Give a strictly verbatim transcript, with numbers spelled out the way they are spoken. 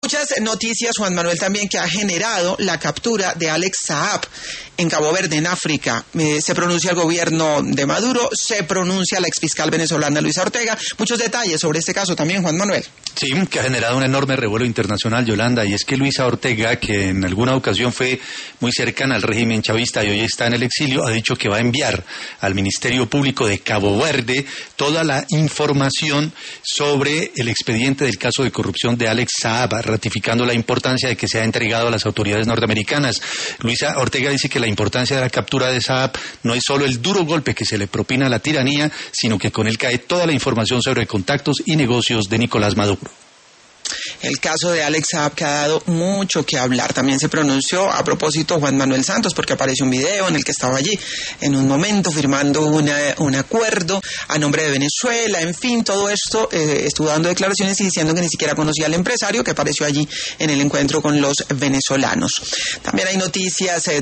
Muchas noticias, Juan Manuel, también que ha generado la captura de Alex Saab en Cabo Verde, en África. Eh, se pronuncia el gobierno de Maduro, se pronuncia la exfiscal venezolana Luisa Ortega. Muchos detalles sobre este caso también, Juan Manuel. Sí, que ha generado un enorme revuelo internacional, Yolanda, y es que Luisa Ortega, que en alguna ocasión fue muy cercana al régimen chavista y hoy está en el exilio, ha dicho que va a enviar al Ministerio Público de Cabo Verde toda la información sobre el expediente del caso de corrupción de Alex Saab, ratificando la importancia de que sea entregado a las autoridades norteamericanas. Luisa Ortega dice que la importancia de la captura de Saab no es solo el duro golpe que se le propina a la tiranía, sino que con él cae toda la información sobre contactos y negocios de Nicolás Maduro. El caso de Alex Saab, que ha dado mucho que hablar. También se pronunció a propósito Juan Manuel Santos, porque apareció un video en el que estaba allí en un momento firmando una, un acuerdo a nombre de Venezuela. En fin, todo esto eh, estuvo dando declaraciones y diciendo que ni siquiera conocía al empresario que apareció allí en el encuentro con los venezolanos. También hay noticias eh,